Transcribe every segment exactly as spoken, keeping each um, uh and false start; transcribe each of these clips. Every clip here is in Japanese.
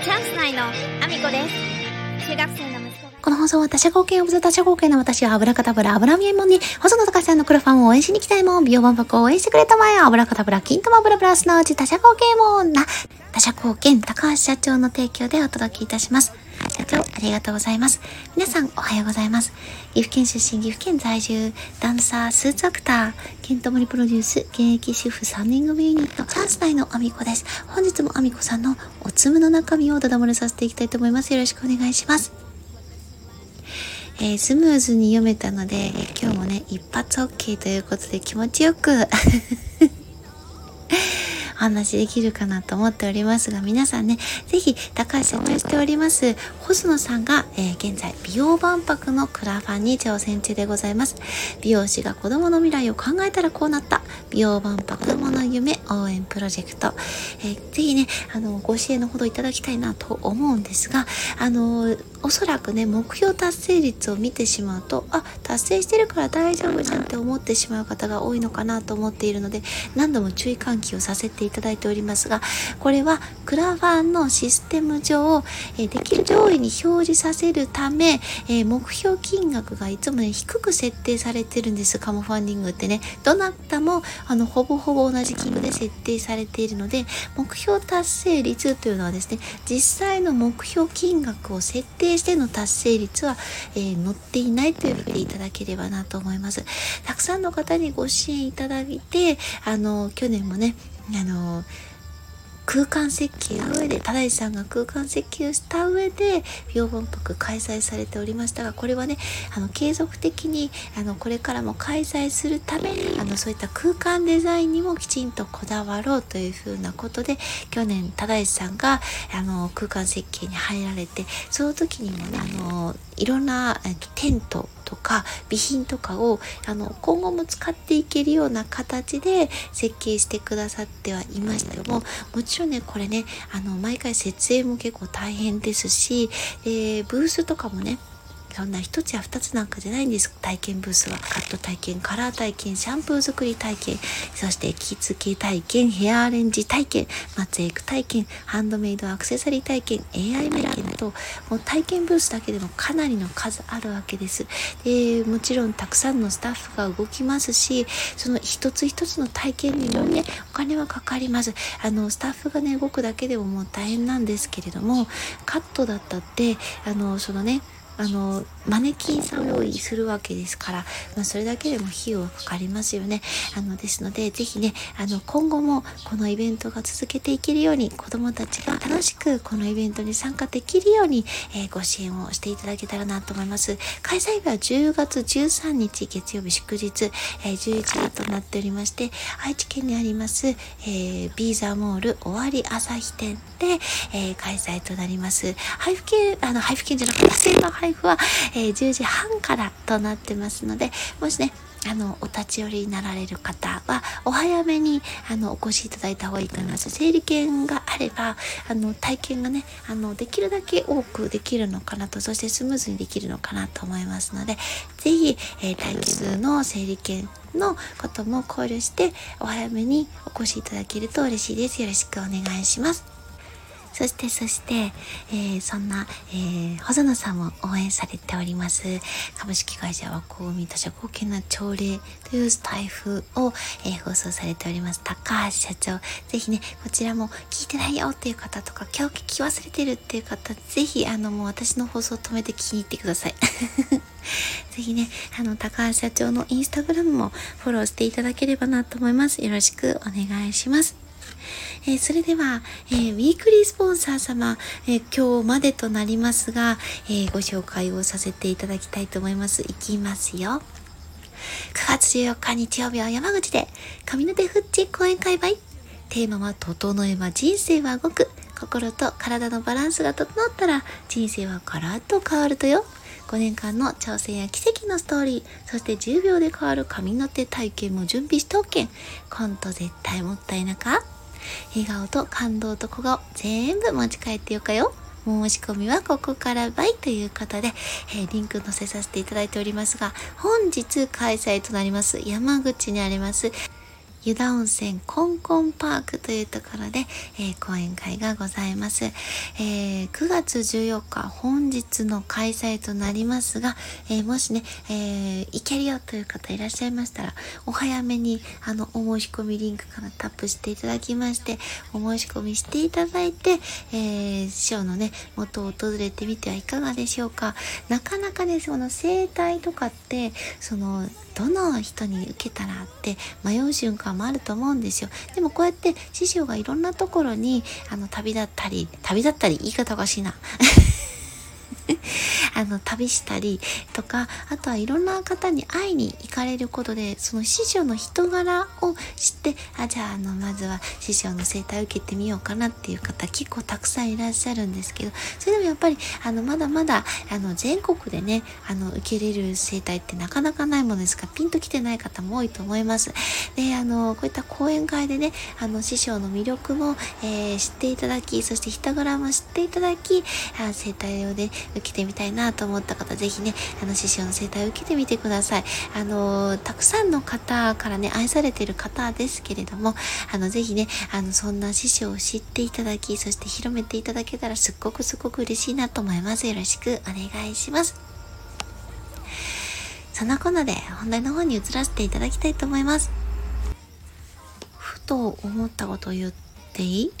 チャンス内のアミコです。中学生の息子がこの放送は他者貢献オブザ他者貢献の私は油かたぶら油見えもんに細野隆さんの黒ファンを応援しに来たいもん、美容万博を応援してくれたまえ、油かたぶら金玉ブラブラすなわち他者貢献もんな他者貢献高橋社長の提供でお届けいたします。社長ありがとうございます。皆さんおはようございます。岐阜県出身、岐阜県在住、ダンサー、スーツアクター、ケントモリプロデュース、現役主婦さんにん組ユニット、チャンス内のアミコです。本日もアミコさんのおつむの中身をダダ漏れさせていきたいと思います。よろしくお願いします。えー、スムーズに読めたので、今日もね、一発 OK ということで気持ちよくお話できるかなと思っておりますが、皆さんね、ぜひ高橋社長しております細野さんが、えー、現在美容万博のクラファンに挑戦中でございます。美容師が子供の未来を考えたらこうなった美容万博もの夢応援プロジェクト、えー、ぜひねあのご支援のほどいただきたいなと思うんですが、あのー、おそらくね目標達成率を見てしまうと、あ達成してるから大丈夫じゃんって思ってしまう方が多いのかなと思っているので、何度も注意喚起をさせていただいておりますが、これはクラファンのシステム上、えー、できる上位に表示させるため、えー、目標金額がいつもね低く設定されてるんです。カモファンディングってね、どなたもあのほぼほぼ同じ金額で設定されているので、目標達成率というのはですね、実際の目標金額を設定しての達成率は、えー、載っていないというふうにいただければなと思います。たくさんの方にご支援いただいて、あの去年もねあの空間設計の上で、忠さんが空間設計をした上で美容万博開催されておりましたが、これはねあの継続的にあのこれからも開催するために、あのそういった空間デザインにもきちんとこだわろうというふうなことで、去年忠さんがあの空間設計に入られて、その時にもねあのいろんな、えっと、テントとか備品とかをあの今後も使っていけるような形で設計してくださってはいましたけども、もちろんねこれねあの毎回設営も結構大変ですし、でブースとかもねそんな一つや二つなんかじゃないんです。体験ブースはカット体験、カラー体験、シャンプー作り体験、そして着付け体験、ヘアアレンジ体験、松エク体験、ハンドメイドアクセサリー体験、 エーアイ 体験など、もう体験ブースだけでもかなりの数あるわけです。でもちろんたくさんのスタッフが動きますし、その一つ一つの体験にもねお金はかかります。あのスタッフがね動くだけでももう大変なんですけれども、カットだったってあのそのねあのマネキンさんを用意するわけですから、まあ、それだけでも費用はかかりますよね。あのですのでぜひねあの今後もこのイベントが続けていけるように、子どもたちが楽しくこのイベントに参加できるように、えー、ご支援をしていただけたらなと思います。開催日はじゅうがつじゅうさんにち月曜日祝日、えー、じゅういちじとなっておりまして、愛知県にあります、えー、ビーザモール終わり朝日店で、えー、開催となります。配布券あの配布券じゃなくて生の配布は、えー、じゅうじはんからとなってますので、もしねあのお立ち寄りになられる方はお早めにあのお越しいただいた方がいいと思います。整理券があればあの体験がねあのできるだけ多くできるのかなと、そしてスムーズにできるのかなと思いますので、ぜひ、えー、体験数の整理券のことも考慮してお早めにお越しいただけると嬉しいです。よろしくお願いします。そしてそして、えー、そんな、えー、細野さんも応援されております株式会社和光海他者貢献な朝礼というスタイフを、えー、放送されております高橋社長、ぜひねこちらも聞いてないよっていう方とか、今日聞き忘れてるっていう方、ぜひあのもう私の放送を止めて聞きに行ってくださいぜひねあの高橋社長のインスタグラムもフォローしていただければなと思います。よろしくお願いします。えー、それでは、えー、ウィークリースポンサー様、えー、今日までとなりますが、えー、ご紹介をさせていただきたいと思います。いきますよ。くがつじゅうよっか日曜日は山口で上野でフッチ講演会バイ。テーマは整えば人生は動く。心と体のバランスが整ったら人生はガラッと変わるとよ。ごねんかんの挑戦や奇跡のストーリー、そしてじゅうびょうで変わる髪の手体験も準備しとけん。コント絶対もったいなか。笑顔と感動と小顔全部持ち帰ってよかよ。申し込みはここからバイということで、えー、リンク載せさせていただいておりますが、本日開催となります山口にあります湯田温泉コンコンパークというところで、えー、講演会がございます。えー、くがつじゅうよっか本日の開催となりますが、えー、もしね、えー、行けるよという方いらっしゃいましたら、お早めにあのお申し込みリンクからタップしていただきまして、お申し込みしていただいて、えー、師匠のね元を訪れてみてはいかがでしょうか。なかなかね、その整体とかってそのどの人に受けたらって迷う瞬間もあると思うんですよ。でもこうやって師匠がいろんなところにあの旅立ったり旅立ったり言い方おかしいなあの旅したりとか、あとはいろんな方に会いに行かれることで、その師匠の人柄を知って、あじゃあ、あのまずは師匠の整体を受けてみようかなっていう方結構たくさんいらっしゃるんですけど、それでもやっぱりあのまだまだあの全国でねあの受けれる整体ってなかなかないものですから、ピンときてない方も多いと思います。で、あのこういった講演会でねあの師匠の魅力も、えー、知っていただき、そして人柄も知っていただき、あ整体をね受けてみたいなと思った方、ぜひねあの師匠の整体を受けてみてください。あのたくさんの方からね愛されている方ですけれども、あのぜひねあのそんな師匠を知っていただき、そして広めていただけたらすっごくすごく嬉しいなと思います。よろしくお願いします。そんなこんなで本題の方に移らせていただきたいと思います。ふと思ったことを言っていい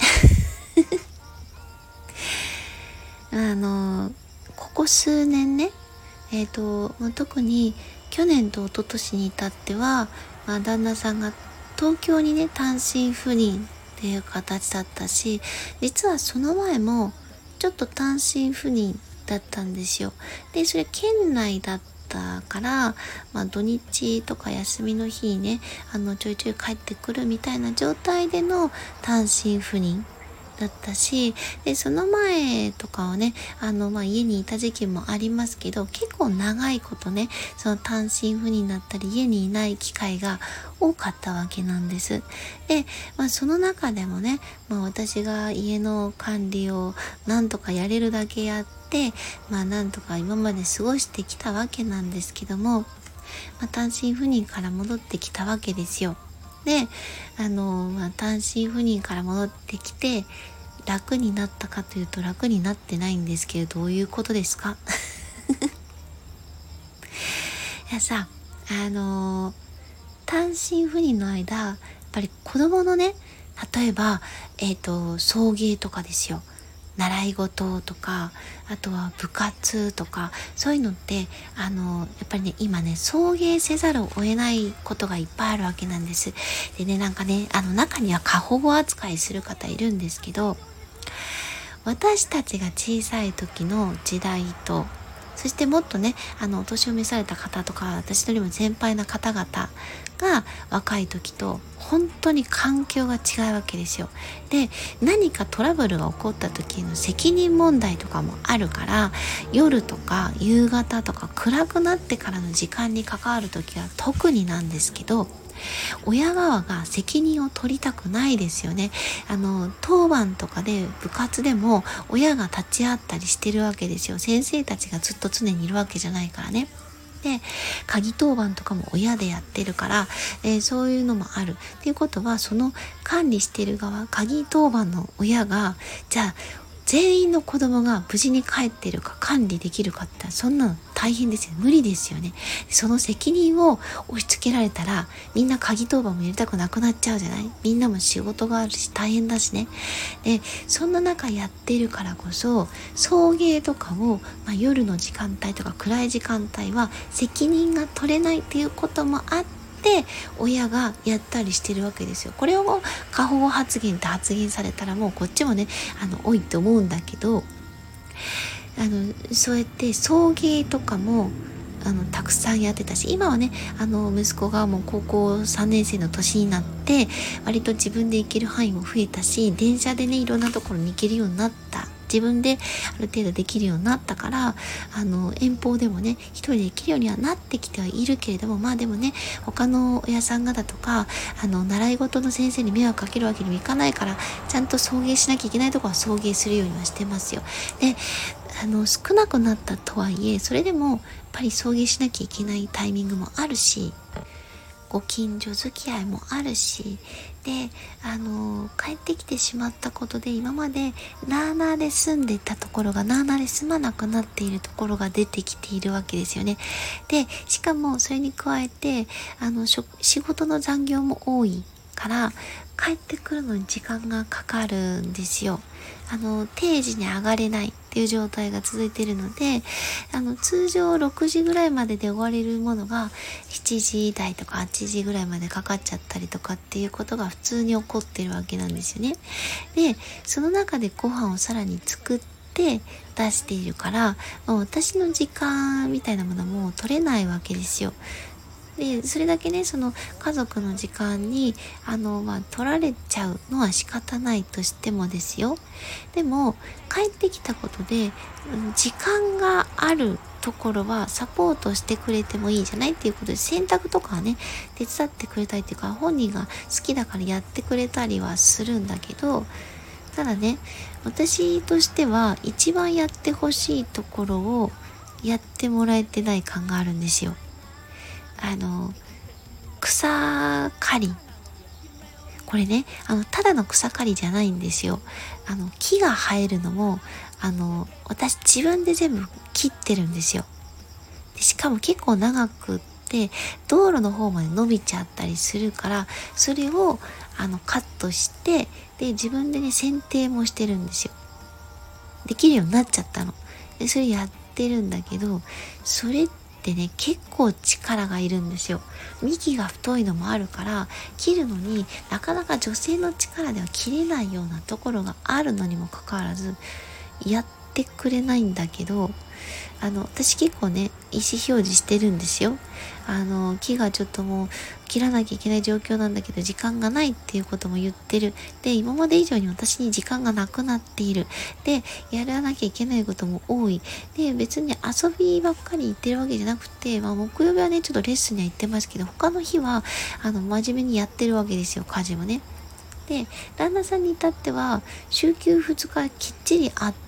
あのここ数年ね、えーと、特に去年と一昨年に至っては、まあ、旦那さんが東京にね単身赴任っていう形だったし、実はその前もちょっと単身赴任だったんですよ。で、それ県内だったから、まあ、土日とか休みの日にねあのちょいちょい帰ってくるみたいな状態での単身赴任だったし、でその前とかはねあの、まあ、家にいた時期もありますけど、結構長いことねその単身赴任だったり家にいない機会が多かったわけなんです。で、まあ、その中でもね、まあ、私が家の管理をなんとかやれるだけやって、まあ、なんとか今まで過ごしてきたわけなんですけども、まあ、単身赴任から戻ってきたわけですよ。で、あの、まあ、単身赴任から戻ってきて楽になったかというと楽になってないんですけど、どういうことですかいやさ、あの単身赴任の間やっぱり子供のね、例えばえっと送迎とかですよ、習い事とか、あとは部活とか、そういうのってあのやっぱりね今ね送迎せざるを得ないことがいっぱいあるわけなんです。でね、なんかねあの中には過保護扱いする方いるんですけど、私たちが小さい時の時代と、そしてもっとねあのお年を召された方とか、私よりも先輩な方々が若い時と本当に環境が違うわけですよ。で、何かトラブルが起こった時の責任問題とかもあるから、夜とか夕方とか暗くなってからの時間に関わる時は特になんですけど、親側が責任を取りたくないですよね。あの当番とかで部活でも親が立ち会ったりしてるわけですよ。先生たちがずっと常にいるわけじゃないからね。で、鍵当番とかも親でやってるから、えー、そういうのもあるっていうことは、その管理してる側、鍵当番の親がじゃあ全員の子供が無事に帰ってるか管理できるかって、そんなの大変ですよ。無理ですよね。その責任を押し付けられたら、みんな鍵当番もやりたくなくなっちゃうじゃない。みんなも仕事があるし大変だしね。で、そんな中やってるからこそ、送迎とかを、まあ、夜の時間帯とか暗い時間帯は責任が取れないっていうこともあってで親がやったりしてるわけですよ。これを過保護発言って発言されたら、もうこっちもねあのおいって思うんだけど、あのそうやって送迎とかもあのたくさんやってたし、今はねあの息子がもう高校さんねん生の年になって割と自分で行ける範囲も増えたし、電車でねいろんなところに行けるようになった、自分である程度できるようになったから、あの遠方でもね一人でできるようにはなってきてはいるけれども、まあでもね他の親さん方とかあの習い事の先生に迷惑かけるわけにもいかないから、ちゃんと送迎しなきゃいけないところは送迎するようにはしてますよ。で、あの少なくなったとはいえ、それでもやっぱり送迎しなきゃいけないタイミングもあるし、 ご近所付き合いもあるし、で、あの帰ってきてしまったことで今までなあなあで住んでいたところがなあなあで住まなくなっているところが出てきているわけですよね。で、しかもそれに加えてあの仕事の残業も多いから帰ってくるのに時間がかかるんですよ。あの定時に上がれないっていう状態が続いているので、あの通常ろくじぐらいまでで終われるものがしちじ台とかはちじぐらいまでかかっちゃったりとかっていうことが普通に起こってるわけなんですよね。で、その中でご飯をさらに作って出しているから、まあ、私の時間みたいなものはもう取れないわけですよ。で、それだけね、その家族の時間にあの、まあ、取られちゃうのは仕方ないとしてもですよ。でも帰ってきたことで、うん、時間があるところはサポートしてくれてもいいじゃないっていうことで、洗濯とかはね手伝ってくれたりっていうか、本人が好きだからやってくれたりはするんだけど、ただね、私としては一番やってほしいところをやってもらえてない感があるんですよ。あの草刈り、これね、あのただの草刈りじゃないんですよ。あの木が生えるのもあの私自分で全部切ってるんですよ。でしかも結構長くって道路の方まで伸びちゃったりするから、それをあのカットして、で自分でね剪定もしてるんですよ。できるようになっちゃったので、それやってるんだけど、それってでね、結構力がいるんですよ。幹が太いのもあるから切るのになかなか女性の力では切れないようなところがあるのにもかかわらずやってくれないんだけど、あの私結構ね意思表示してるんですよ。あの木がちょっともう切らなきゃいけない状況なんだけど時間がないっていうことも言ってる。で、今まで以上に私に時間がなくなっている。で、やらなきゃいけないことも多い。で、別に遊びばっかり行ってるわけじゃなくて、まあ木曜日はねちょっとレッスンには行ってますけど、他の日はあの真面目にやってるわけですよ、家事もね。で、旦那さんに至っては週休ふつかきっちりあって、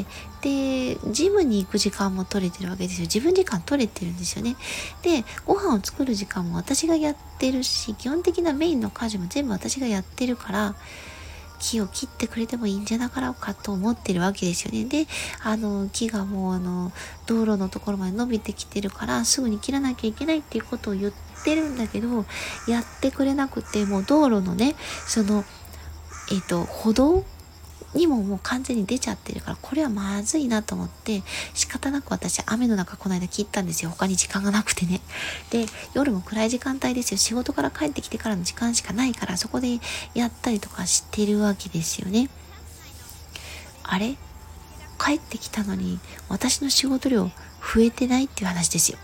でジムに行く時間も取れてるわけですよ。自分時間取れてるんですよね。で、ご飯を作る時間も私がやってるし、基本的なメインの家事も全部私がやってるから、木を切ってくれてもいいんじゃなかろうかと思ってるわけですよね。で、あの木がもうあの道路のところまで伸びてきてるからすぐに切らなきゃいけないっていうことを言ってるんだけど、やってくれなくて、もう道路のねそのえっと歩道にももう完全に出ちゃってるから、これはまずいなと思って仕方なく私雨の中この間切ったんですよ。他に時間がなくてね。で、夜も暗い時間帯ですよ。仕事から帰ってきてからの時間しかないから、そこでやったりとかしてるわけですよね。あれ、帰ってきたのに私の仕事量増えてないっていう話ですよ。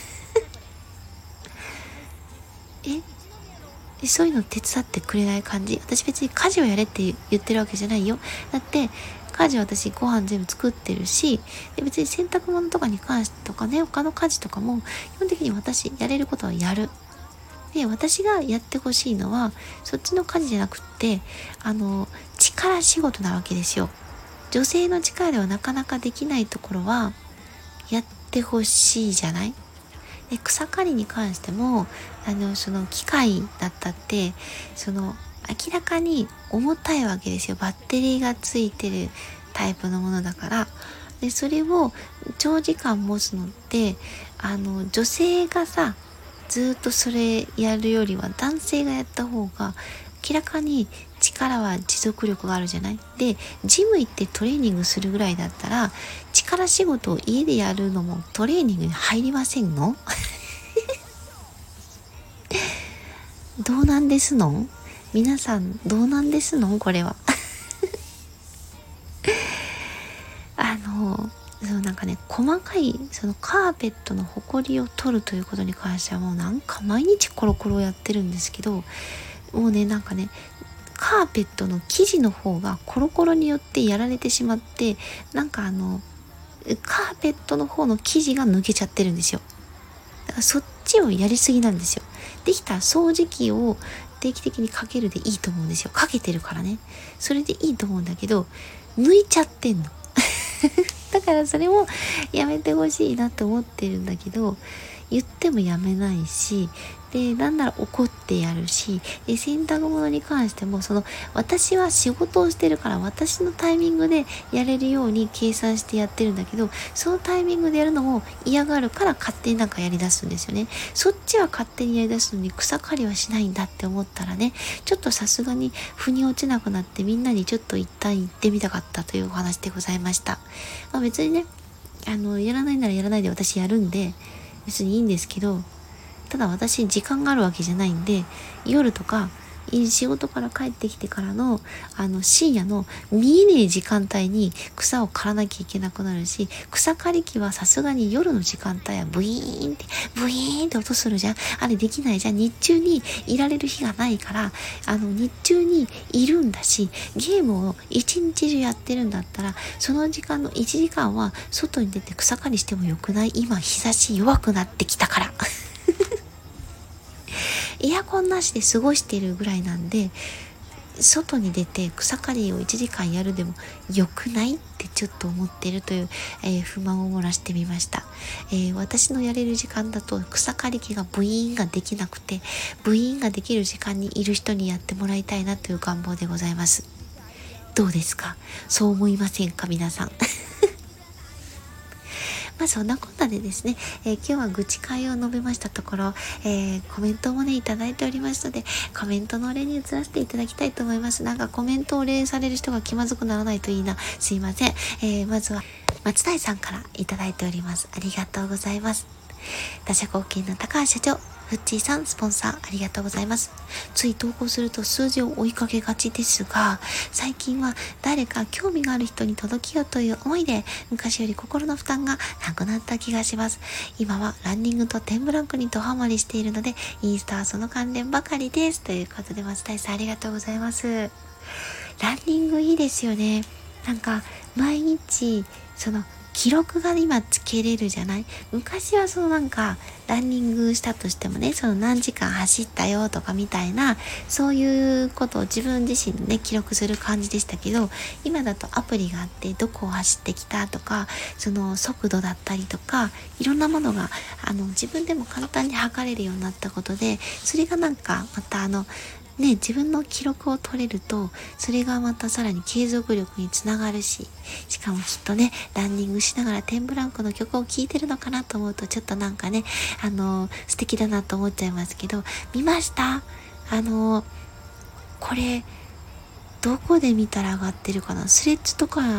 えそういうの手伝ってくれない感じ。私別に家事をやれって言ってるわけじゃないよ。だって家事は私ご飯全部作ってるし、で別に洗濯物とかに関してとかね、他の家事とかも基本的に私やれることはやる。で、私がやってほしいのはそっちの家事じゃなくってあの力仕事なわけですよ。女性の力ではなかなかできないところはやってほしいじゃない。で、草刈りに関してもあのその機械だったってその明らかに重たいわけですよ。バッテリーがついてるタイプのものだから。で、それを長時間持つのってあの女性がさずっとそれやるよりは男性がやった方が明らかに力は持続力があるじゃない。で、ジム行ってトレーニングするぐらいだったら力仕事を家でやるのもトレーニングに入りませんの？どうなんですの？皆さんどうなんですの？これはあのそうなんかね、細かいそのカーペットのホコリを取るということに関してはもうなんか毎日コロコロやってるんですけど、もうねなんかねカーペットの生地の方がコロコロによってやられてしまって、なんかあのカーペットの方の生地が抜けちゃってるんですよ。だからそっちをやりすぎなんですよ。できたら掃除機を定期的にかけるでいいと思うんですよ。かけてるからね、それでいいと思うんだけど抜いちゃってんのだからそれもやめてほしいなと思ってるんだけど、 言ってもやめないし、でなんなら怒ってやるし、で洗濯物に関してもその私は仕事をしてるから私のタイミングでやれるように計算してやってるんだけど、そのタイミングでやるのも嫌がるから勝手になんかやり出すんですよね。そっちは勝手にやり出すのに草刈りはしないんだって思ったらね、ちょっとさすがに腑に落ちなくなって、みんなにちょっと一旦言ってみたかったというお話でございました。まあ、別にねあのやらないならやらないで私やるんで別にいいんですけど、ただ私時間があるわけじゃないんで、夜とか仕事から帰ってきてからのあの深夜の見えねえ時間帯に草を刈らなきゃいけなくなるし、草刈り機はさすがに夜の時間帯はブイーンってブイーンって音するじゃん。あれできないじゃん。日中にいられる日がないから、あの日中にいるんだし、ゲームを一日中やってるんだったらその時間のいちじかんは外に出て草刈りしてもよくない？今日差し弱くなってきたからエアコンなしで過ごしてるぐらいなんで、外に出て草刈りをいちじかんやるでも良くないってちょっと思ってるという、えー、不満を漏らしてみました。えー、私のやれる時間だと草刈り機がブイーンができなくて、ブイーンができる時間にいる人にやってもらいたいなという願望でございます。どうですか？そう思いませんか皆さんまあそんなこんなでですね、えー、今日は愚痴会を述べましたところ、えー、コメントもねいただいておりますので、コメントのお礼に移らせていただきたいと思います。なんかコメントをお礼される人が気まずくならないといいな。すいません。えー、まずは松谷さんからいただいております。ありがとうございます。他社貢献の高橋社長、フッチーさん、スポンサーありがとうございます。つい投稿すると数字を追いかけがちですが、最近は誰か興味がある人に届けようという思いで、昔より心の負担がなくなった気がします。今はランニングとテンブランクにドハマりしているので、インスタはその関連ばかりです。ということで、松谷さんありがとうございます。ランニングいいですよね。なんか毎日その記録が今つけれるじゃない。昔はそのなんかランニングしたとしてもね、その何時間走ったよとかみたいな、そういうことを自分自身でね記録する感じでしたけど、今だとアプリがあって、どこを走ってきたとか、その速度だったりとか、いろんなものがあの自分でも簡単に測れるようになったことで、それがなんかまたあのね、自分の記録を取れると、それがまたさらに継続力につながるし、しかもきっとね、ランニングしながらテンブランクの曲を聴いてるのかなと思うと、ちょっとなんかね、あのー、素敵だなと思っちゃいますけど、見ました？あのー、これ、どこで見たら上がってるかな？スレッズとか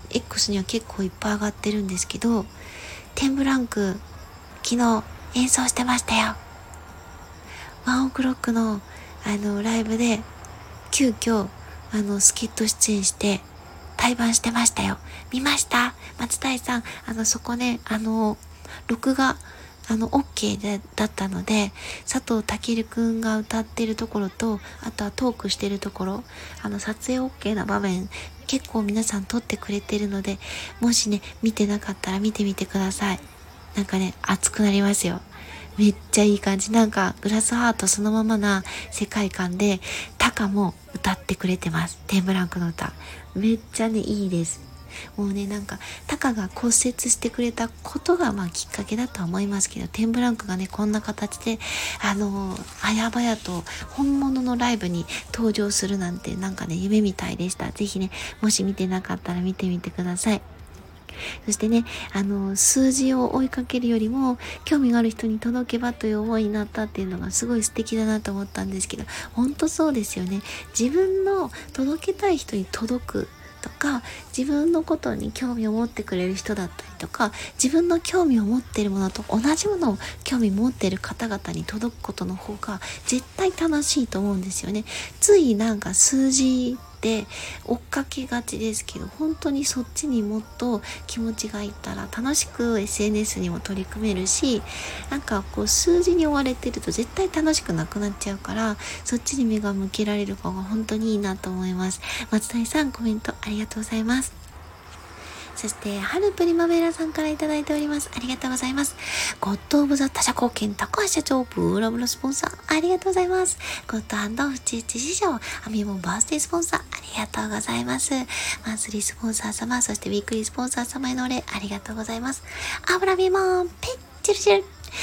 X には結構いっぱい上がってるんですけど、テンブランク、昨日演奏してましたよ。ワンオクロックのあのライブで急遽あのスキット出演して対バンしてましたよ。見ました？松谷さん、あのそこね、あの録画あの OK でだったので、佐藤健くんが歌ってるところと、あとはトークしてるところ、あの撮影 OK な場面結構皆さん撮ってくれてるので、もしね見てなかったら見てみてください。なんかね熱くなりますよ。めっちゃいい感じ。なんかグラスハートそのままな世界観で、タカも歌ってくれてます。テンブランクの歌めっちゃねいいです。もうね、なんかタカが骨折してくれたことがまあきっかけだとは思いますけど、テンブランクがねこんな形であのあやばやと本物のライブに登場するなんて、なんかね夢みたいでした。ぜひね、もし見てなかったら見てみてください。そしてね、あの数字を追いかけるよりも興味がある人に届けばという思いになったっていうのがすごい素敵だなと思ったんですけど、本当そうですよね。自分の届けたい人に届くとか、自分のことに興味を持ってくれる人だったりとか、自分の興味を持っているものと同じものを興味持っている方々に届くことの方が絶対楽しいと思うんですよね。ついなんか数字で追っかけがちですけど、本当にそっちにもっと気持ちがいったら楽しく エスエヌエス にも取り組めるし、なんかこう数字に追われてると絶対楽しくなくなっちゃうから、そっちに目が向けられる方が本当にいいなと思います。松谷さん、コメントありがとうございます。そして春プリマベラさんからいただいております。ありがとうございます。ゴッドオブザ他社貢献高橋社長ブーラブラスポンサーありがとうございます。ゴッド&フチウチ師匠アミモンバースデースポンサーありがとうございます。マンスリースポンサー様、そしてウィークリースポンサー様へのお礼ありがとうございます。油ビモンピッチルチル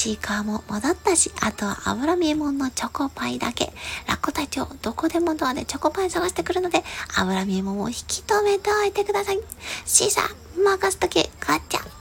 ちいかわも戻ったし、あとは油見えもんのチョコパイだけ。ラッコ隊長、どこでもドアでチョコパイ探してくるので、油見えもんを引き止めておいてください。シーサー、任せとけ、ガチャ。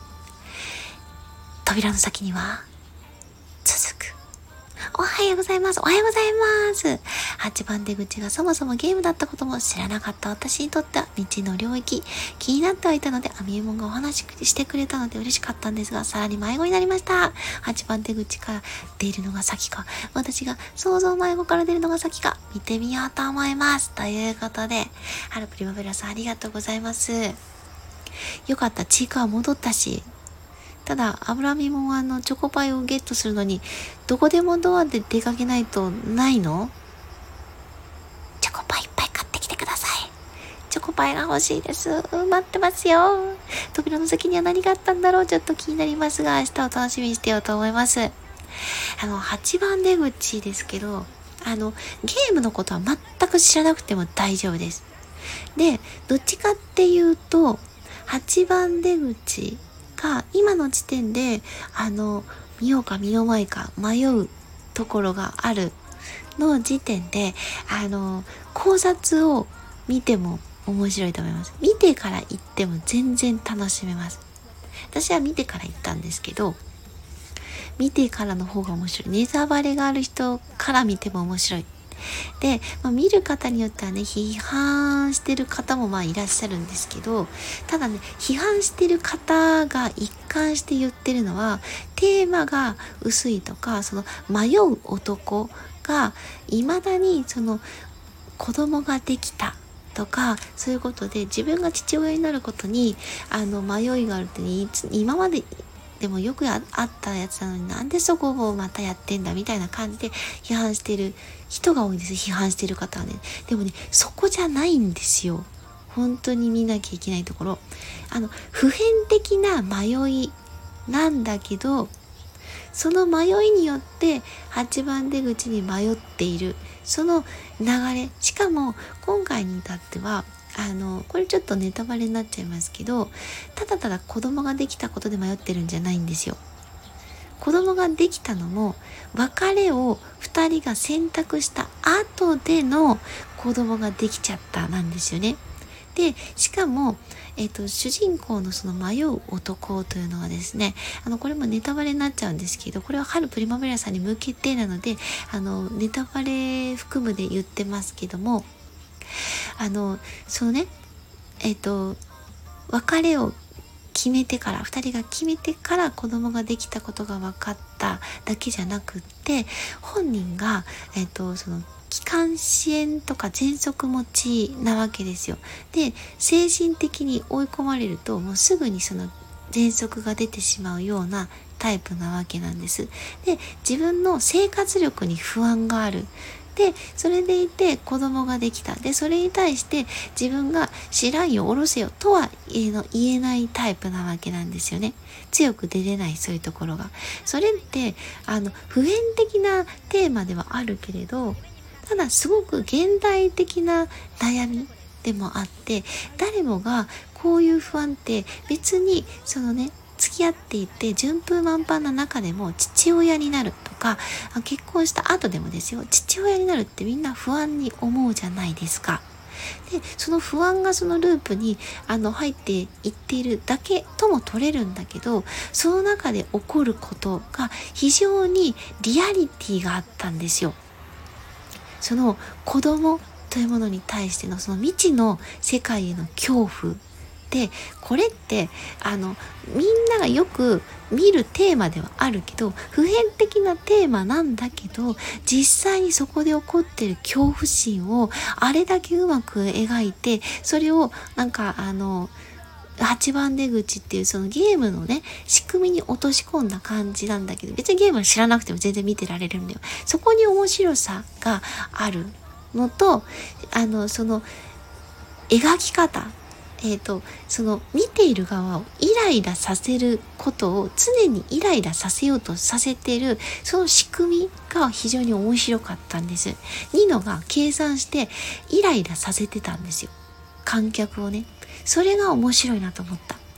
扉の先には、続く。おはようございます。おはようございます。はちばん出口がそもそもゲームだったことも知らなかった私にとっては未知の領域。気になってはいたので、アミエモンがお話ししてくれたので嬉しかったんですが、さらに迷子になりました。はちばん出口から出るのが先か、私が想像迷子から出るのが先か、見てみようと思います。ということで、ハルプリマベラさんありがとうございます。よかった、チーカー戻ったし、ただ、油見もあのチョコパイをゲットするのに、どこでもドアで出かけないとないの？チョコパイいっぱい買ってきてください。チョコパイが欲しいです。待ってますよ。扉の先には何があったんだろう、ちょっと気になりますが、明日を楽しみにしてようと思います。あの、はちばん出口ですけど、あの、ゲームのことは全く知らなくても大丈夫です。で、どっちかっていうと、はちばん出口、今の時点であの見ようか見ようまいか迷うところがあるの時点であの考察を見ても面白いと思います。見てから行っても全然楽しめます。私は見てから行ったんですけど、見てからの方が面白い。ネタバレがある人から見ても面白い。で、まあ、見る方によってはね、批判してる方もまあいらっしゃるんですけど、ただね、批判してる方が一貫して言ってるのは、テーマが薄いとか、その迷う男が未だにその子供ができたとか、そういうことで自分が父親になることにあの迷いがあるって、今まででもよくあったやつなのになんでそこをまたやってんだみたいな感じで批判してる人が多いんです。批判してる方はね。でもね、そこじゃないんですよ。本当に見なきゃいけないところ。あの、普遍的な迷いなんだけど、その迷いによってはちばん出口に迷っている。その流れ。しかも今回に至っては、あのこれちょっとネタバレになっちゃいますけど、ただただ子供ができたことで迷ってるんじゃないんですよ。子供ができたのも別れをふたりが選択した後での子供ができちゃったなんですよね。で、しかも、えっと、主人公のその迷う男というのはですね、あの、これもネタバレになっちゃうんですけど、これは春プリマベラさんに向けてなので、あの、ネタバレ含むで言ってますけども、あの、そうね、えっと、別れを決めてから、二人が決めてから子供ができたことが分かっただけじゃなくって、本人が、えっと、その、気管支炎とか喘息持ちなわけですよ。で、精神的に追い込まれると、もうすぐにその喘息が出てしまうようなタイプなわけなんです。で、自分の生活力に不安がある。で、それでいて子供ができた。で、それに対して自分が知らんよ、おろせよとは言えないタイプなわけなんですよね。強く出れない、そういうところが。それって、あの、普遍的なテーマではあるけれど、ただすごく現代的な悩みでもあって、誰もがこういう不安って別にそのね、付き合っていて順風満帆な中でも父親になるとか、結婚した後でもですよ、父親になるってみんな不安に思うじゃないですか。で、その不安がそのループにあの入っていっているだけとも取れるんだけど、その中で起こることが非常にリアリティがあったんですよ。その子供というものに対してのその未知の世界への恐怖で、これってあのみんながよく見るテーマではあるけど、普遍的なテーマなんだけど、実際にそこで起こっている恐怖心をあれだけうまく描いて、それをなんかあのはちばん出口っていうそのゲームのね、仕組みに落とし込んだ感じなんだけど、別にゲーム知らなくても全然見てられるんだよ。そこに面白さがあるのと、あの、その描き方、えっと、その見ている側をイライラさせることを常にイライラさせようとさせている、その仕組みが非常に面白かったんです。ニノが計算してイライラさせてたんですよ。観客をね。それが面白いなと思った。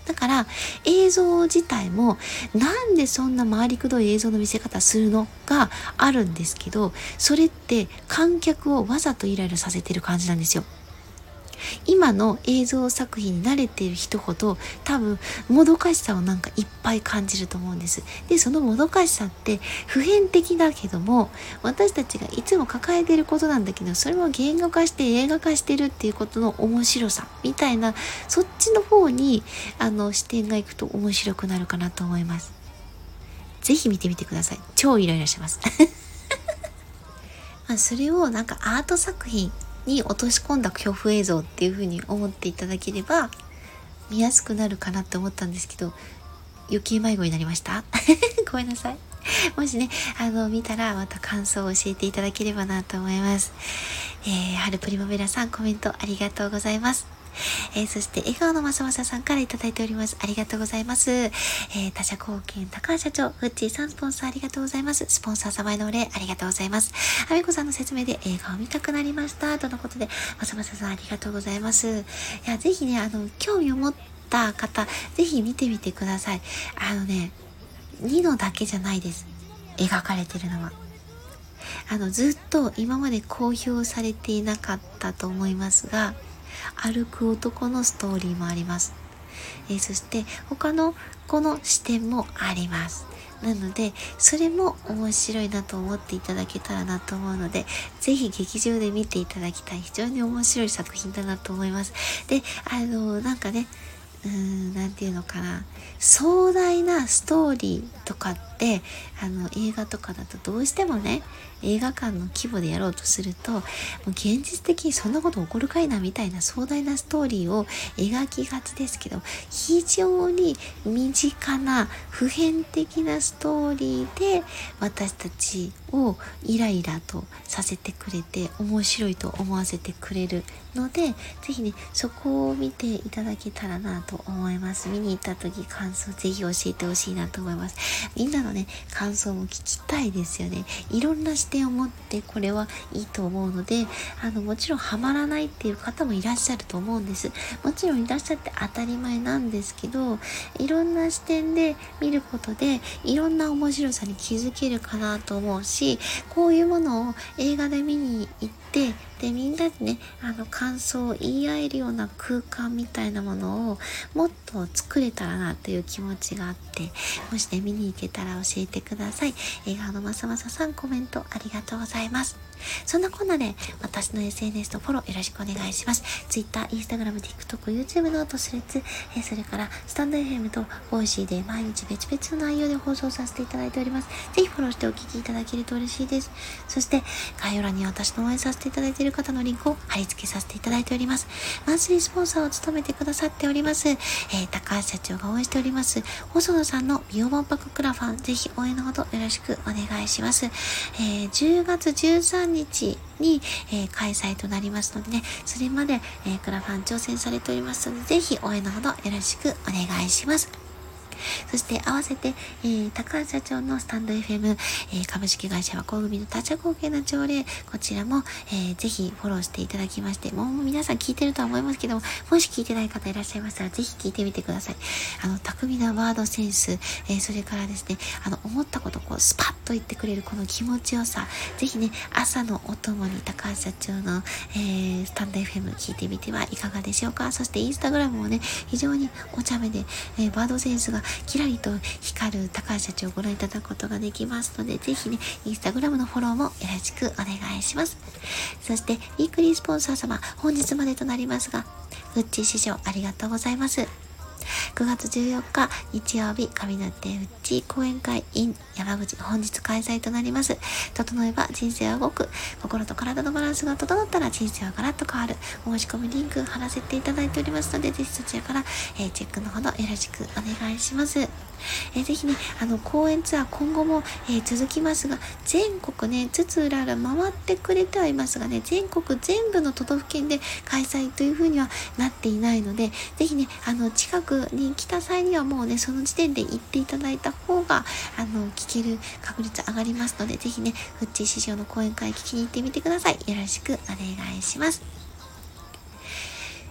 だから映像自体もなんでそんな回りくどい映像の見せ方するのがあるんですけど、それって観客をわざとイライラさせてる感じなんですよ。今の映像作品に慣れている人ほど多分もどかしさをなんかいっぱい感じると思うんです。で、そのもどかしさって普遍的だけども、私たちがいつも抱えていることなんだけど、それを言語化して映画化してるっていうことの面白さみたいな、そっちの方にあの視点がいくと面白くなるかなと思います。ぜひ見てみてください。超イライラしますまあそれをなんかアート作品に落とし込んだ恐怖映像っていう風に思っていただければ見やすくなるかなって思ったんですけど、余計迷子になりましたごめんなさい。もしねあの見たらまた感想を教えていただければなと思います。えー、春プリマベラさん、コメントありがとうございます。えー、そして笑顔のまさまささんからいただいております。ありがとうございます。えー、他社貢献高橋社長、フッチーさんスポンサーありがとうございます。スポンサー様へのお礼ありがとうございます。あみこさんの説明で映画を見たくなりましたとのことで、まさまささんありがとうございます。いや、ぜひねあの興味を持った方ぜひ見てみてください。あのねにのだけじゃないです、描かれてるのは。あのずっと今まで公表されていなかったと思いますが、歩く男のストーリーもあります。えー、そして他の子の視点もあります。なのでそれも面白いなと思っていただけたらなと思うので、ぜひ劇場で見ていただきたい非常に面白い作品だなと思います。で、あのなんかねうーんなんていうのかな、壮大なストーリーとかってあの映画とかだとどうしてもね映画館の規模でやろうとすると、もう現実的にそんなこと起こるかいなみたいな壮大なストーリーを描きがちですけど、非常に身近な普遍的なストーリーで私たちをイライラとさせてくれて面白いと思わせてくれるので、ぜひねそこを見ていただけたらなと思います。見に行った時感想ぜひ教えてほしいなと思います。みんなのね感想も聞きたいですよね。いろんな視点を持ってこれはいいと思うので、あのもちろんハマらないっていう方もいらっしゃると思うんです。もちろんいらっしゃって当たり前なんですけど、いろんな視点で見ることでいろんな面白さに気づけるかなと思うし、こういうものを映画で見に行ってでみんなでねあの感想を言い合えるような空間みたいなものをもっと作れたらなという気持ちがあって、もしね見に行けたら教えてください。笑顔のまさまささん、コメントありがとうございます。そんなこんなで私の エスエヌエス のフォローよろしくお願いします。 Twitter、Instagram、TikTok、YouTube ノート、スレッズ、えー、それからスタンド エフエム とボイシーで毎日別々の内容で放送させていただいております。ぜひフォローしてお聞きいただけると嬉しいです。そして概要欄に私の応援させていただいている方のリンクを貼り付けさせていただいております。マンスリースポンサーを務めてくださっております、えー、高橋社長が応援しております細野さんの美容万博クラファン、ぜひ応援のほどよろしくお願いします。えー、じゅうがつじゅうさんにちに、えー、開催となりますのでね、それまで、えー、クラファン挑戦されておりますので、ぜひ応援のほどよろしくお願いします。そして合わせて、えー、高橋社長のスタンド エフエム、えー、株式会社は工組の他社貢献な朝礼、こちらも、えー、ぜひフォローしていただきまして、もう皆さん聞いてるとは思いますけども、もし聞いてない方いらっしゃいましたらぜひ聞いてみてください。あの巧みなワードセンス、えー、それからですねあの思ったことをこうスパッと言ってくれるこの気持ちよさ、ぜひね朝のお供に高橋社長の、えー、スタンド エフエム 聞いてみてはいかがでしょうか。そしてインスタグラムもね非常にお茶目で、えー、ワードセンスがキラリと光る高橋社長をご覧いただくことができますので、ぜひねインスタグラムのフォローもよろしくお願いします。そしてウィークリースポンサー様、本日までとなりますがフッチー師匠ありがとうございます。くがつじゅうよっか日曜日、上野亭フッチー講演会 in 山口、本日開催となります。整えば人生は動く、心と体のバランスが整ったら人生はガラッと変わる。申し込みリンク貼らせていただいておりますので、ぜひそちらから、えー、チェックのほどよろしくお願いします。えー、ぜひねあの講演ツアー今後も、えー、続きますが、全国ねつつうらら回ってくれてはいますがね、全国全部の都道府県で開催というふうにはなっていないので、ぜひねあの近くに来た際にはもうねその時点で行っていただいた方があの聞ける確率上がりますので、ぜひねフッチー師匠の講演会聞きに行ってみてください。よろしくお願いします。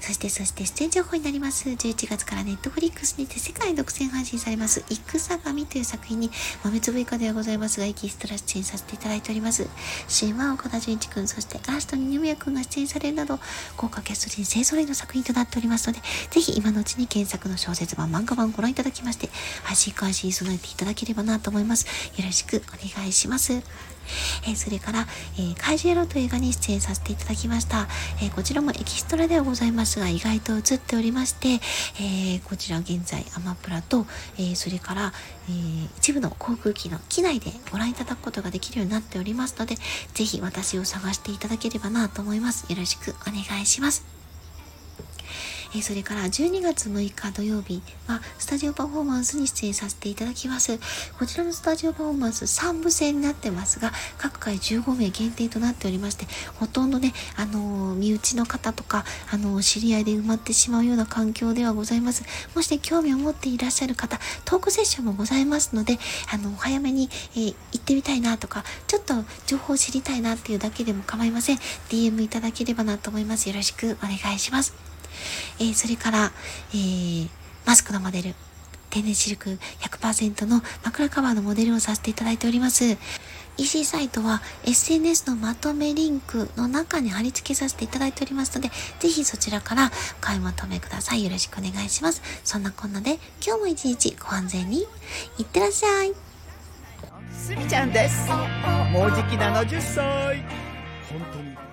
そしてそして出演情報になります。じゅういちがつからネットフリックスにて世界独占配信されます戦神という作品に豆粒以下ではございますがエキストラ出演させていただいております。主演は岡田准一くん、そしてラストに二宮くんが出演されるなど豪華キャスト陣勢揃いの作品となっておりますので、ぜひ今のうちに検索の小説版漫画版ご覧いただきまして配信開始に備えていただければなと思います。よろしくお願いします。えー、それから、えー、怪獣野郎という映画に出演させていただきました。えー、こちらもエキストラではございますが意外と映っておりまして、えー、こちら現在アマプラと、えー、それから、えー、一部の航空機の機内でご覧いただくことができるようになっておりますので、ぜひ私を探していただければなと思います。よろしくお願いします。えー、それからじゅうにがつむいか土曜日はスタジオパフォーマンスに出演させていただきます。こちらのスタジオパフォーマンスさんぶ制になってますが、各回じゅうごめい限定となっておりまして、ほとんどね、あのー、身内の方とか、あのー、知り合いで埋まってしまうような環境ではございます。もしね、興味を持っていらっしゃる方、トークセッションもございますので、あのー、早めに、えー、行ってみたいなとか、ちょっと情報を知りたいなっていうだけでも構いません。ディーエム いただければなと思います。よろしくお願いします。えー、それから、えー、マスクのモデル、天然シルク ひゃくパーセント の枕カバーのモデルをさせていただいております。イーシー サイトは エスエヌエス のまとめリンクの中に貼り付けさせていただいておりますので、ぜひそちらからお買い求めください。よろしくお願いします。そんなこんなで今日も一日ご安全にいってらっしゃい。 すみちゃんです。もうじきななじゅっさい。本当に